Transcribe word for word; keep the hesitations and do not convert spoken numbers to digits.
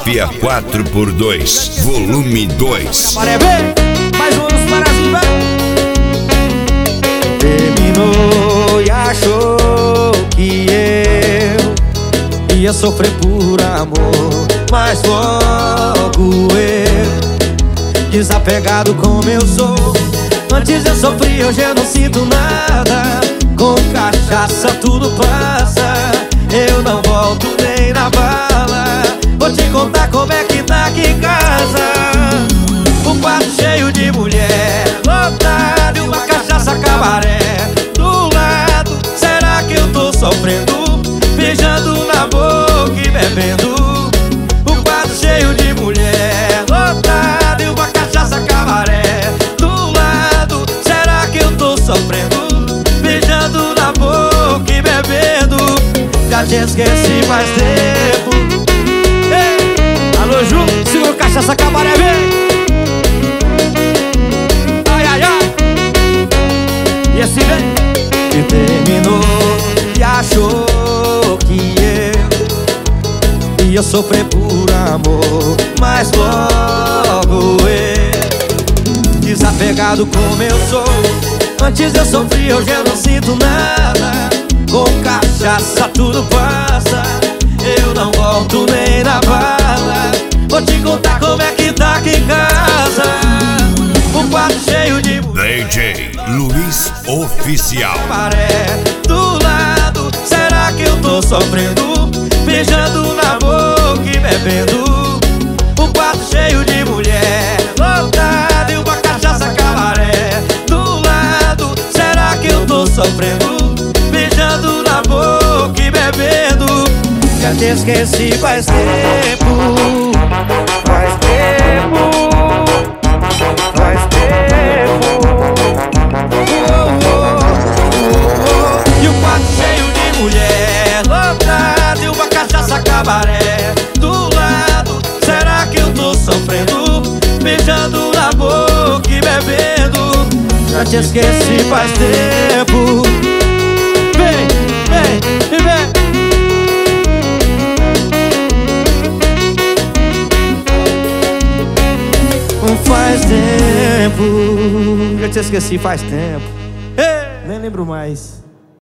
Máfia quatro por dois, volume dois. Bora ver, mais um dos Parazinho, vai. Terminou e achou que eu ia sofrer por amor, mas logo eu, desapegado como eu sou. Antes eu sofri, hoje eu não sinto nada. Com cachaça tudo passa, eu não volto nem na bala. Vou te contar como é que tá aqui em casa. Um quarto cheio de mulher, lotado e uma cachaça cabaré do lado. Será que eu tô sofrendo? Beijando na boca e bebendo. Um quarto cheio de mulher, lotado e uma cachaça cabaré do lado. Será que eu tô sofrendo? Beijando na boca e bebendo. Já te esqueci faz tempo. Ei, alô Ju, segura o cachaça cabaré, vem. Ai, ai, ai. E assim vem. E terminou e achou que eu ia sofrer por amor, mas logo eu, desapegado como eu sou. Antes eu sofri, hoje eu não sinto nada. Com cachaça tudo passa, eu não volto nem na bala. Vou te contar como é que tá aqui em casa. Um quarto cheio de D J Luiz Oficial. Paré do lado, será que eu tô sofrendo? Beijando na boca e bebendo. Um quarto cheio de mulher, lotado e uma cachaça cabaré do lado. Será que eu tô sofrendo? Beijando na boca e bebendo. Já te esqueci faz tempo. Faz tempo. Faz tempo. Oh, oh, oh, oh. E um quarto cheio de mulher, lotado e uma cachaça cabaré do lado. Será que eu tô sofrendo? Beijando na boca e bebendo. Já te esqueci faz tempo. Vem, vem, vem. Faz tempo. Já te esqueci faz tempo. Ei, nem lembro mais.